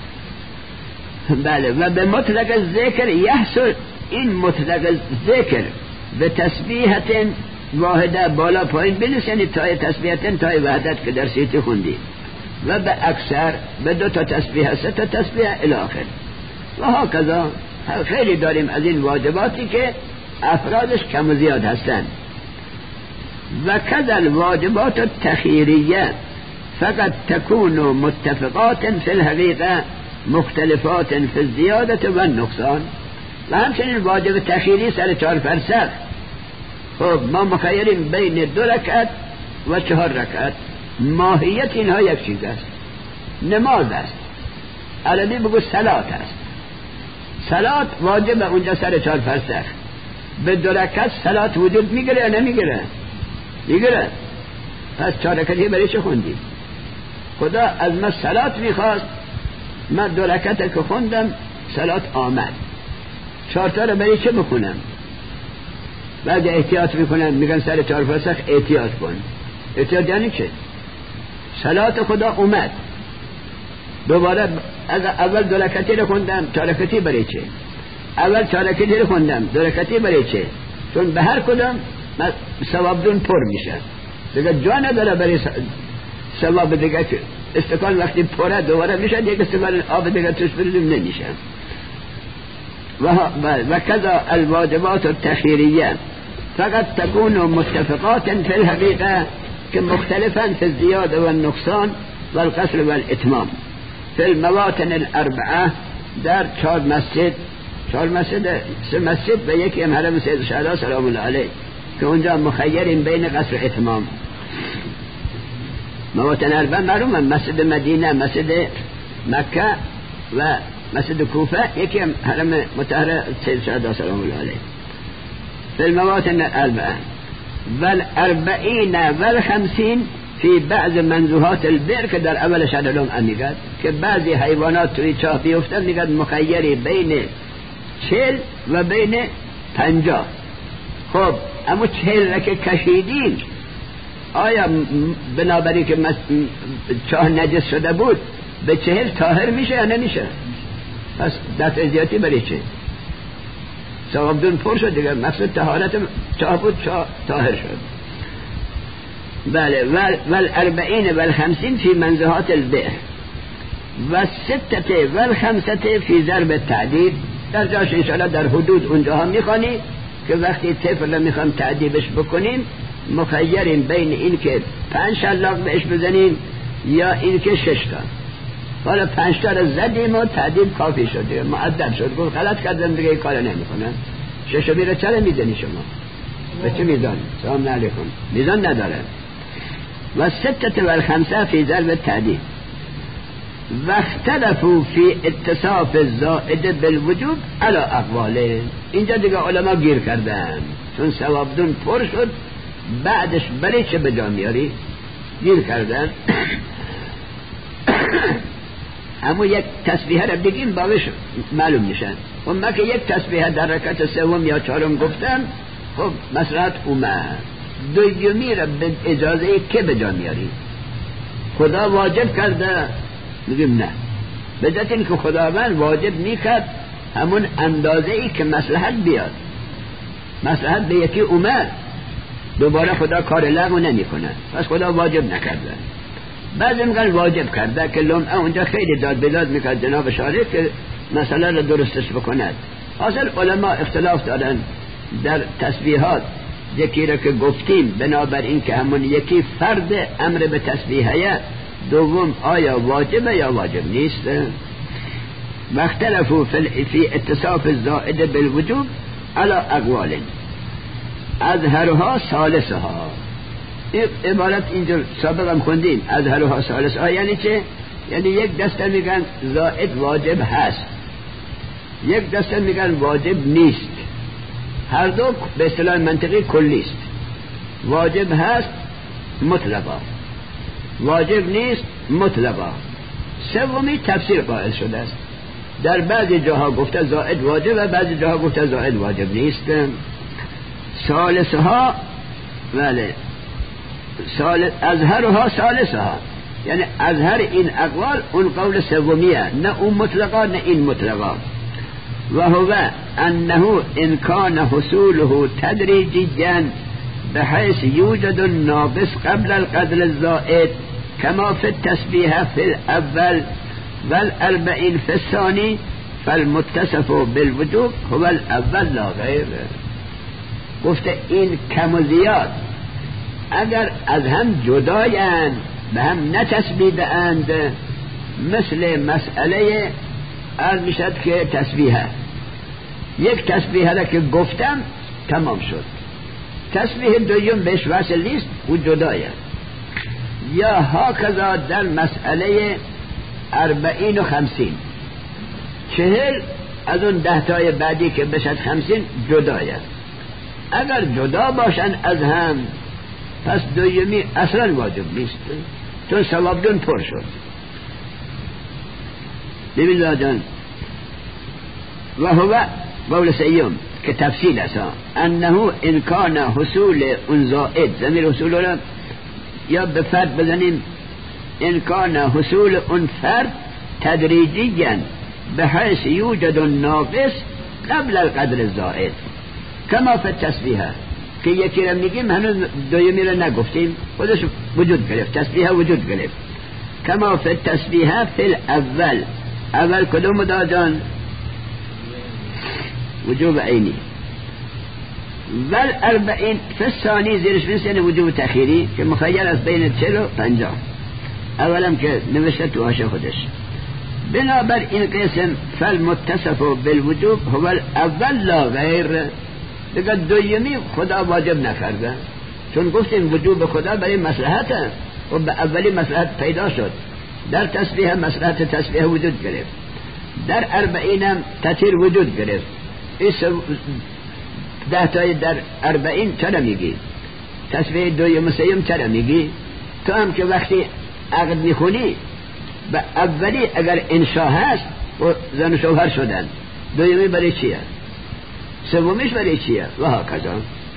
بله. و به مطلق ذکر یحصل، این مطلق ذکر به تسبیحت واحده بالا پایین بنویس، یعنی تای تسبیحتن تای وحدت که در سیتی خوندی، و به اکثر به دو تا تسبیح، سه تا تسبیح الی آخر. و ها کذا خیلی داریم از این واجباتی که افرادش کم و زیاد هستند. و کذا الواجبات التخیریه فقط تكون متفقات في الحقيقة مختلفات في الزيادة والنقصان. و همچنین واجب تخیری سر چهار فرسخ، خب ما مخیریم بین دو رکعت و چهار رکعت. ماهیت اینها یک چیز است، نماز است، عربی بگو صلات است. صلات واجب اونجا سر چهار فرسخ. به دو رکعت صلات وجود میگیره یا نمیگیره؟ میگیره. پس چهار رکعتی برای چه خوندی؟ خدا از من صلات میخواست، من دو رکعت که خوندم صلات آمد، چهار تا رو برای چه بخونم؟ بعد احتیاط میکنن میگن سر چهار فرسخ احتیاط کن. احتیاط یعنی چه؟ صلات خدا اومد، دوباره از اول دو رکعتی رو خوندم، چهار رکعتی برای چه؟ اول چهار رکعتی رو خوندم، دو رکعتی برای چه؟ چون به هر کدام ثواب دون پر میشه دیگه، جا نداره برای ثواب دیگه که استکان وقتی پره دوباره میشه یک استکان آب دیگه توش بریزیم نمیشه. و و کذا الواجبات التخیریه فقط تكون متفقات في الحقيقة که مختلفا في الزیاده و النقصان و القصر و الاتمام في المواطن الاربعه، در چهار مسجد، چهار مسجد، سه مسجد و یکی هم حرم سید الشهدا سلام الله علیه که اونجا مخیریم بین قصر و اتمام. مواطن اربعه معلومه، مسجد مدینه، مسجد مکه و مسجد کوفه، یکی هم حرم مطهر سید الشهدا سلام الله علیه. في المواطن الاربعه والاربعین والخمسین فی بعض منزوحات البئر که در اولش علم امیگد که بعضی حیوانات توی چاه بیفتن میگد مخیری بین چهل و بین پنجاه. خب اما چهل را که کشیدین آیا بنابراین که چاه نجس شده بود به چهل طاهر میشه یا نمیشه؟ پس دفع زیادی برای چه؟ ثوابدون پر شد دیگه، مقصود طهارت چاه بود، چاه طاهر شد. بله. والاربعین والخمسین فی منزهات البئر و ستته والخمسته فی ضرب التعدیب. در جاش انشاءالله در حدود اونجاها میخوانی که وقتی طفل رو میخوام تعدیبش بکنیم مخیریم بین این که پنج شلاق بهش بزنیم یا این که شش تا. حالا پنج تا رو زدیم و تعدیب کافی شد دیگه، مؤدب شد، گفت غلط کردم دیگه این کار نمیکنم. شش میره چرا میزنی شما؟ به چه میزان؟ سلام علیکم. میزان نداره. و ستت و الخمسه فی ضرب التعدیب و اختلفوا فی اتصاف الزائد بالوجوب علی اقواله. اینجا دیگه علما گیر کردن، چون ثوابدون پر شد بعدش برای چه به جا میاری؟ گیر کردن. اما یک تسبیح را بگیم باقیش معلوم میشن. و ما که یک تسبیح در رکعت سوم یا چهارم گفتم، خب مسرحت اومد. دومی را به اجازه که به جا میاری؟ خدا واجب کرده، میگیم نه. به جهت این که خداوند واجب میکرد همون اندازه ای که مصلحت بیاد. مصلحت به یکی اومد، دوباره خدا کار لغو نمیکنه، پس خدا واجب نکرده. بعضی میگن واجب کرده که لمعه اونجا خیلی داد بداد میکرد جناب شارع که مسئله رو درستش بکند. حاصل علما اختلاف دارن در تسبیحات. یکی را که گفتیم بنابر این که همون یکی فرد امر به تسبیحه، دوم آیا واجبه یا واجب نیست. و اختلفوا فی اتصاف الزائد بالوجوب علی اقوال اظهرها ثالثها. این عبارت اینجا سابقا خوندیم، اظهرها ثالثها یعنی چه؟ یعنی یک دسته میگن زائد واجب هست، یک دسته میگن واجب نیست. هر دو به اصطلاح منطقی کلی است. واجب هست مطلقا، واجب نیست مطلقا. سومی تفسیر قائل شده است. در بعضی جاها گفته زائد واجب و بعضی جاها گفته زائد واجب نیست. ثالثها بله ثالث اظهرها ثالثها یعنی اظهر این اقوال اون قول سومیه، نه اون مطلقا نه این مطلقا. و هو انه ان كان حصوله تدریجيا بحيث يوجد الناقص قبل القدر الزائد كما في التسبيح في الاول والاربعين في الثاني فالمتصف بالوجوب هو الاول لا غیر. گفته این کم و زیاد اگر از هم جدایند به هم نتسبیده اند، مثل مسئله عرض میشد که تسبیحه، یک تسبیحه را که گفتم تمام شد، تسبیح دویم بهش وصل نیست او جدایه. یا ها کذا در مسئله اربعین و خمسین، چهل از اون ده تای بعدی که بشد خمسین جدایه. اگر جدا باشن از هم پس دویمی اصلا واجب نیست، چون ثوابدون پر شد. ببین جان. و هو قول سیوم که تفصیل است، انه ان کان حصول اون زائد، ضمیر حصول را یا به فرد بزنیم، ان کان حصول اون فرد تدریجیاً بحیث یوجد الناقص قبل القدر الزائد کما فی التسبیح. که یکی را میگیم هنوز دویمی را نگفتیم، خودش وجود گرفت، تسبیح وجود گرفت. کما فی التسبیح فی الاول، اول کدوم دادن؟ وجوب عینی. ول اربعین فی الثانی زیرش بنسین وجوب تخیری که مخیر از بین چل و پنجاه. اولم که نوشته تو آشه خودش. بنابر این قسم فالمتصف بالوجوب هو الاول لا غیر. دیگه دویمی خدا واجب نکرده، چون گفتیم وجوب خدا برای مصلحته و به اولی مصلحت پیدا شد. در تسبیح مصلحت تسبیح وجود گرفت، در اربعین هم تطهیر وجود گرفت. ده تای در اربعین چرا میگی؟ تسبیح دویم و سیم چرا میگی؟ تو هم که وقتی عقد میخونی به اولی اگر انشاء هست و زن و شوهر شدن، دویمی برای چیه؟ سومیش برای چیه؟ و ها کذا.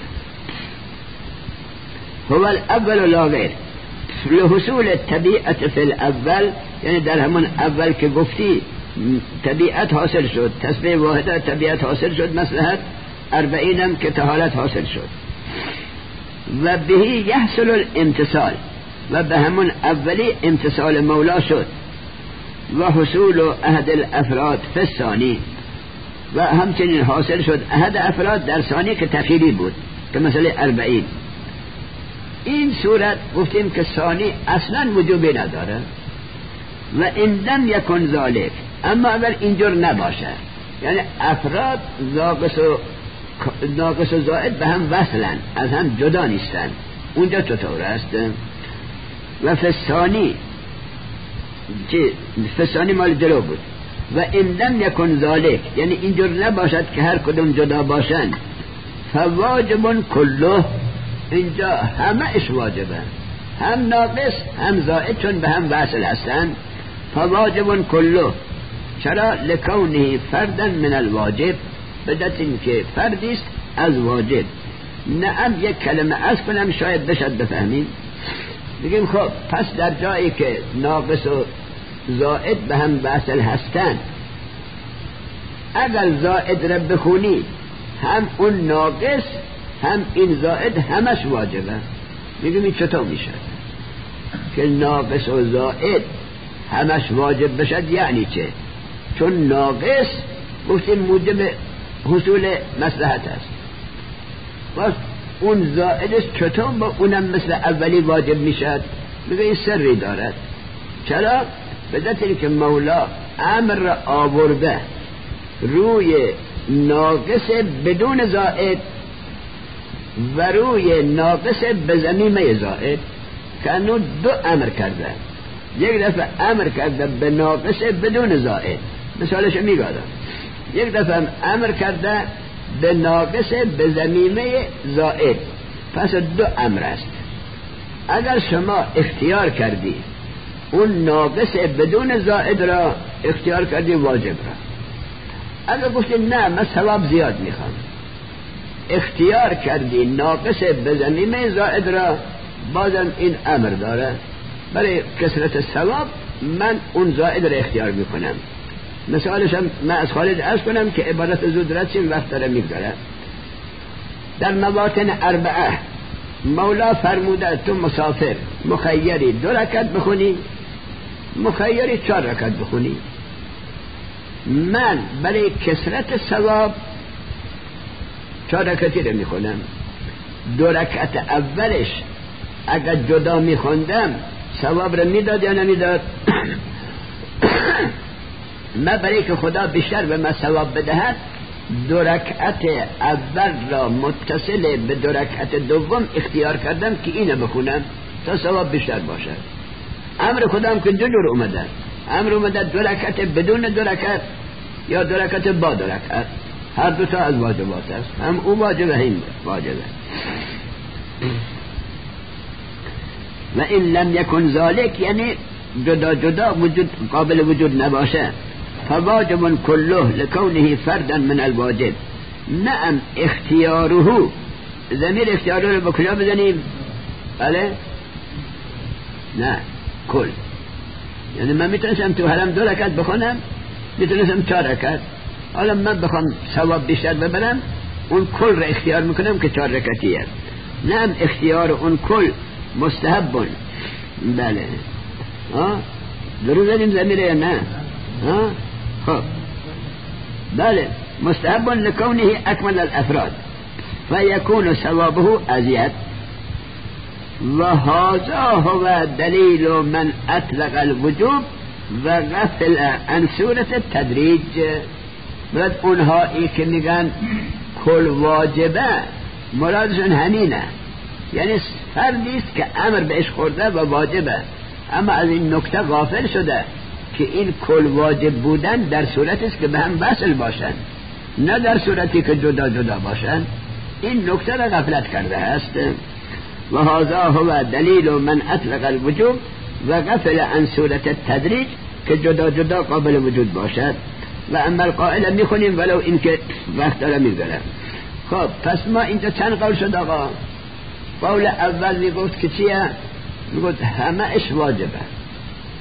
هو الاول لا غیر لحصول طبیعت فی الاول، یعنی در همون اول که گفتی طبیعت حاصل شد، تسبیح واحده طبیعت حاصل شد، مصلحت اربعین هم که طهارت حاصل شد. و بهی یحصل الامتصال، و به همون اولی امتصال مولا شد. و حصول احد الافراد فی الثانی، و همچنین حاصل شد احد افراد در ثانی که تخیلی بود که مثلا اربعین. این صورت گفتیم که ثانی اصلا وجوبی نداره. و این لم یکن ذالک، اما اگر اینجور نباشه، یعنی افراد ناقص و ناقص و زائد به هم وصلن، از هم جدا نیستن، اونجا چطور است؟ و فسانی چی؟ فسانی مال جلو بود. و این لم یکن ذالک، یعنی اینجور نباشد که هر کدوم جدا باشن، فواجب کله، اینجا همه اش واجبه، هم ناقص هم زائد، چون به هم وصل هستن. فواجب کله، چرا؟ لکونه فردا من الواجب، بدت این که فردیست از واجب. نعم، یک کلمه از کنم شاید بشد بفهمیم. بگیم خب پس در جایی که ناقص و زائد به هم وصل هستن، اگر زائد را بخونی هم اون ناقص هم این زائد همش واجبه. میگیم این چطور میشه که ناقص و زائد همش واجب بشد؟ یعنی چه؟ چون ناقص گفتیم موجب حصول مصلحت است، باز اون زائدش چطور با اونم مثل اولی واجب میشد؟ میگه این سری دارد. چرا؟ به دلیل که مولا امر را آورده روی ناقص بدون زائد و روی ناقص به ضمیمه زائد، که انو دو امر کرده. یک دفعه امر کرده به ناقص بدون زائد، مثالش میگادم. یک دفعه امر کرده به ناقص به ضمیمه زائد، پس دو امر است. اگر شما اختیار کردی اون ناقص بدون زائد را اختیار کردی واجب را، اگر گفتی نه من ثواب زیاد میخوام، اختیار کردی ناقص به ضمیمه زائد را، بازم این امر داره برای کثرت ثواب من اون زائد را اختیار میکنم. مثالش هم من از خالد عرض کنم که عبارت زود رد شیم، وقت داره میگذره. در مواطن اربعه مولا فرموده تو مسافر مخیری دو رکعت بخونی، مخیری چهار رکعت بخونی. من برای کثرت ثواب چهار رکعتی رو میخونم. دو رکعت اولش اگر جدا میخوندم ثواب رو میداد یا نمیداد؟ من برای که خدا بیشتر به من ثواب بدهد، دو رکعت اول را متصل به دو رکعت دوم اختیار کردم که اینو بخونم تا ثواب بیشتر باشه. امر خدا هم که دو جور اومده، امر اومده دو رکعت بدون دو رکعت یا دو رکعت با دو رکعت، هر دو تا از واجبات است، هم او واجبه هم واجبه. و این لم یکن ذالک، یعنی جدا جدا وجود قابل وجود نباشه. فواجب كله لكونه فردا من الواجب. نعم اختیاره، ضمیر اختیاره رو به کجا بزنیم؟ بله نه کل، یعنی من میتونستم تو حرم دو رکعت بخونم، میتونستم چهار رکعت، حالا من بخوام ثواب بیشتر ببرم اون کل رو اختیار میکنم که چهار رکعتیه. نعم اختیار اون کل مستحب. بله ها درو زدیم ضمیره یا نه؟ ها خب بله مستحب لکونه اکمل الافراد فیکون ثوابه ازید. و هذا هو دلیل من اطلق الوجوب و غفل عن صورت التدریج. بعد اونهایی که میگن کل واجبه مرادشون همینه، یعنی فردیست که امر بهش خورده و واجبه، اما از این نکته غافل شده که این کل واجب بودن در صورتی است که به هم وصل باشن، نه در صورتی که جدا جدا باشن. این نکته را غفلت کرده است. و هذا هو دلیل من اطلق الوجوب و غفل عن صورت التدریج که جدا جدا قابل وجود باشد. و اما القائل میخونیم ولو این که وقت داره میگذره. خب پس ما اینجا چند قول شد آقا؟ قول اول میگفت که چیه؟ میگفت همه اش واجبه،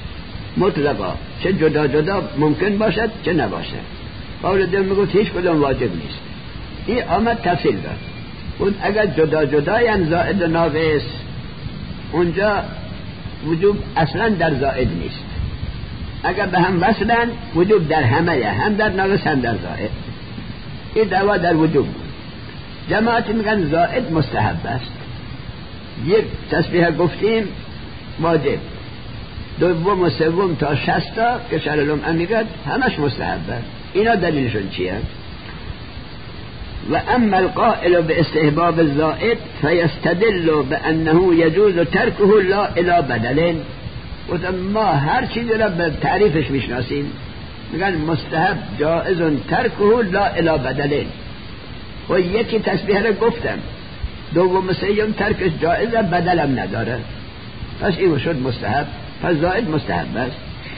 مطلقا، چه جدا جدا ممکن باشد چه نباشد. قول دوم میگفت هیچ کدوم واجب نیست. این آمد تفصیل داد. اون اگر جدا جدا یعنی زائد و ناقص، اونجا وجوب اصلا در زائد نیست. اگر به هم وصلن وجوب در همه، هم در ناقص هم در زائد. این دعوا در وجوب. جماعت میگن زائد مستحب است. یک تسبیح گفتیم واجب، دوم و سوم تا شصت تا که شرلوم امیگد همش مستحبه. اینا دلیلشون چیه؟ و اما القائل به استحباب الزائد فیستدل بانه یجوز ترکه لا الی بدل. و ما هر چیزی را به تعریفش میشناسیم، میگن مستحب جائز ترکه لا الی بدل. و یکی تسبیح را گفتم، دوم و سوم ترکش جائزه، بدلم نداره، پس این شد مستحب، پس زائد مستحب است.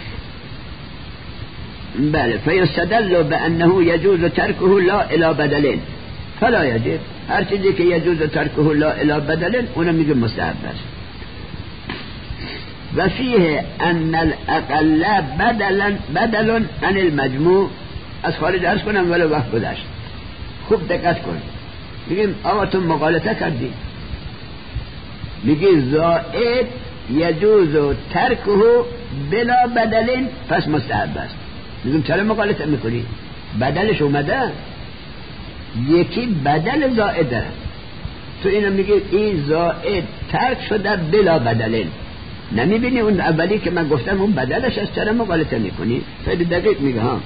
بله، فیستدل بانه یجوز ترکه لا الی بدل فلا یجب. هر چیزی که یجوز ترکه لا الی بدل اونم میگه مستحب است. و فیه ان الاقل بدلا بدل عن المجموع. از خارج عرض کنم ولی وقت گذشت، خوب دقت کن. میگیم آقا تو مغالطه کردی، میگی زائد یجوز ترکه بلا بدل پس مستحب است. میگیم چرا مغالطه میکنی؟ بدلش اومده، یکی بدل زائده، تو اینو میگی این زائد ترک شده بلا بدل. نمیبینی اون اولی که من گفتم اون بدلش از چرا مغالطه میکنی؟ خیلی دقیق میگه ها.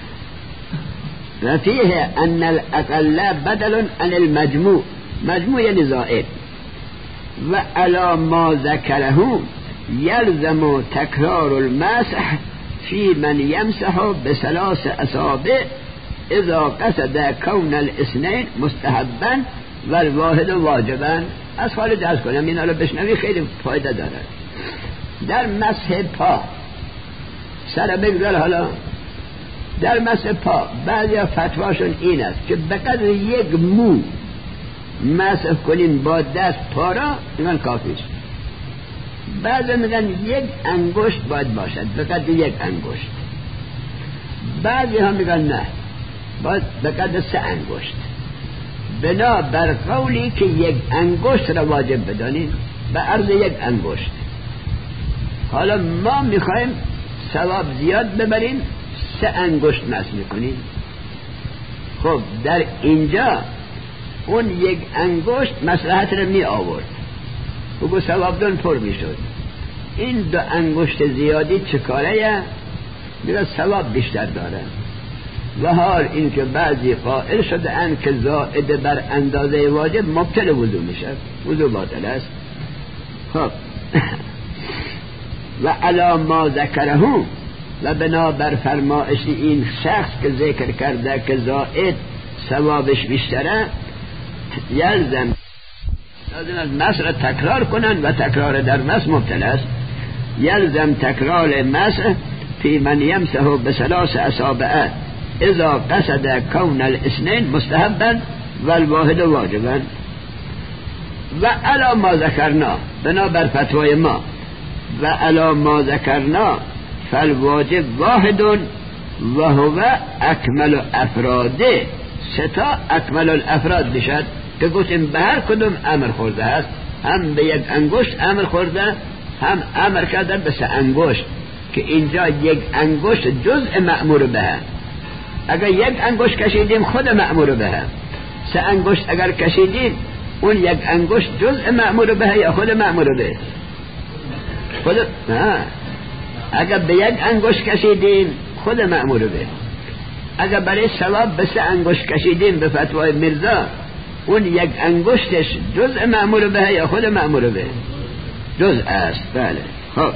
و فیه ان الاقل بدل عن المجموع، مجموع یعنی زائد. و علی ما ذکره یلزم تکرار المسح فی من یمسح بثلاث اصابع اذا قصد کون الاثنین مستحبا و الواحد واجبا. از خارج عرض کنم اینا رو بشنوی، خیلی فایده داره. در مسح پا، سر بگذار حالا، در مسح پا بعضی فتواشون این است که به قدر یک مو مسح کنیم با دست پا را، میگن کافی است. بعضی میگن یک انگشت باید باشد، به قدر یک انگشت. بعضی ها میگن نه، باید به قدر سه انگشت. بنا بر قولی که یک انگشت را واجب بدانیم به عرض یک انگشت. حالا ما میخوایم ثواب زیاد ببریم، سه انگشت مسح میکنیم. خب در اینجا اون یک انگشت مصلحت رو می آورد، بگو ثواب دون پر میشد. این دو انگشت زیادی چه کاره؟ میگه ثواب بیشتر داره. و حال این که بعضی قائل شده ان که زائد بر اندازه واجب مبطل وضو میشه، وضو باطل است. خب و علی ما ذکره، و بنا بر فرمایش این شخص که ذکر کرده که زائد ثوابش بیشتره، یلزم لازم از مسح تکرار کنن و تکرار در مسح مبطل است. یلزم تکرار مسح فی من یمسح بثلاث اصابع اذا قصد کون الاثنین مستحبا و الواحد واجبا. و علی ما ذکرنا، بنا بر فتوای ما، و علی ما ذکرنا فالواجب واحد و هو اکمل افراده. ستا اکمل الافراد بشد که گفتیم به هر کدوم امر خورده است، هم به یک انگشت امر خورده، هم امر کرده به سه انگشت، که اینجا یک انگشت جزء مأمور به. اگر یک انگشت کشیدیم خود مأمور به، سه انگشت اگر کشیدیم اون یک انگشت جزء مأمور به یا خود مأمور به؟ خود. نه، اگر به یک انگشت کشیدیم خود مأمور به. اگر برای ثواب به سه انگشت کشیدیم به فتوای مرزا، اون یک انگشتش جزء مأمور به یا خود مأمور به؟ جزء است. بله. خب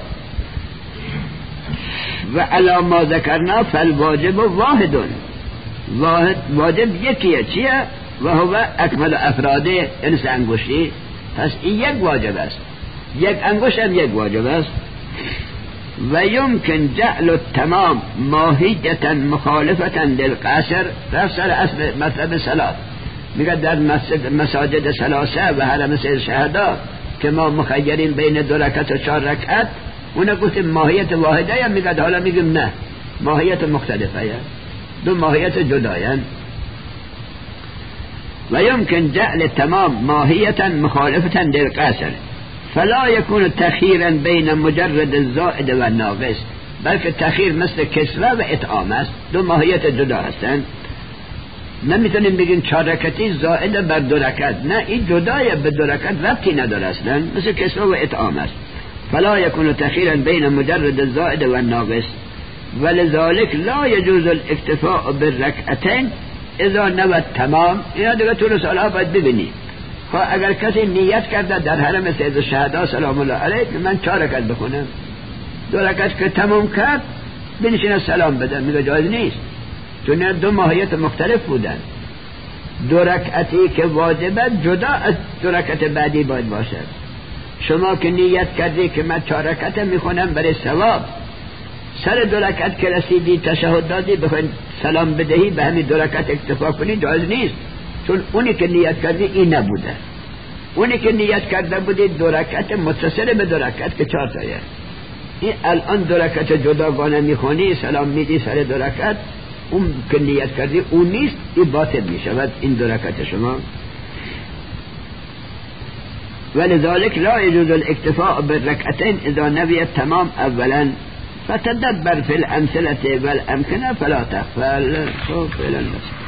و علی ما ذکرنا فالواجب واحد، واحد واجب یکیه. چیه؟ و هو اکمل افراده، یعنی سه انگشتی. پس این یک واجب است، یک انگشت هم یک واجب است. و یمکن جعل التمام ماهیتا مخالفتا للقصر. رفسر اصل مطلب صلات میگه در مساجد ثلاثه و حرم سیر شهدا که ما مخیرین بین دو رکعت و چهار رکعت، اونا گفت ماهیت واحده یا میگه حالا میگیم نه ماهیت مختلفه یا دو ماهیت جداین. و يمكن جعل تمام ماهیتا مخالفتا للقصر فلا يكون تخیرا بین مجرد الزائد و ناقص، بلکه تخیر مثل کسوه و اطعام است، دو ماهیت جدا هستند. نمیتونیم بگیم چهار رکعتی زائد بر دو رکعت، نه این جدای به دو رکعت ربطی نداره اصلا، مثل کسوه و اطعام است. فلا يكون تخیرا بین مجرد الزائد و ناقص ولذلك لا يجوز الاكتفاء بالركعتين اذا نوى تمام. اینا دیگه طول سالها باید ببینی. خب اگر کسی نیت کرده در حرم سید الشهدا سلام الله علیه من چهار رکعت بخونم، دو رکعت که تمام کرد بنشینه سلام بده، میگه جایز نیست، چون دو ماهیت مختلف بودن. دو رکعتی که واجبه جدا از دو رکعت بعدی باید باشد. شما که نیت کردی که من چهار رکعت میخونم برای ثواب، سر دو رکعت که رسیدی تشهد دادی بخواید سلام بدهی به همین دو رکعت اکتفا کنی، جایز نیست، چون اونی که نیت کردی این نبوده. اونی که نیت کرده بودی دو رکعت متصل به دو رکعت که چهار تایه، این الان دو رکعت جداگانه میخونی سلام میدی سر دو رکعت، اون که نیت کردی اون نیست، این باطل میشود این دو رکعت شما. ولذلك لا يجوز الاكتفاء بالركعتين اذا نوي التمام اولا فتدبر في الامثله والامكنه فلا تغفل.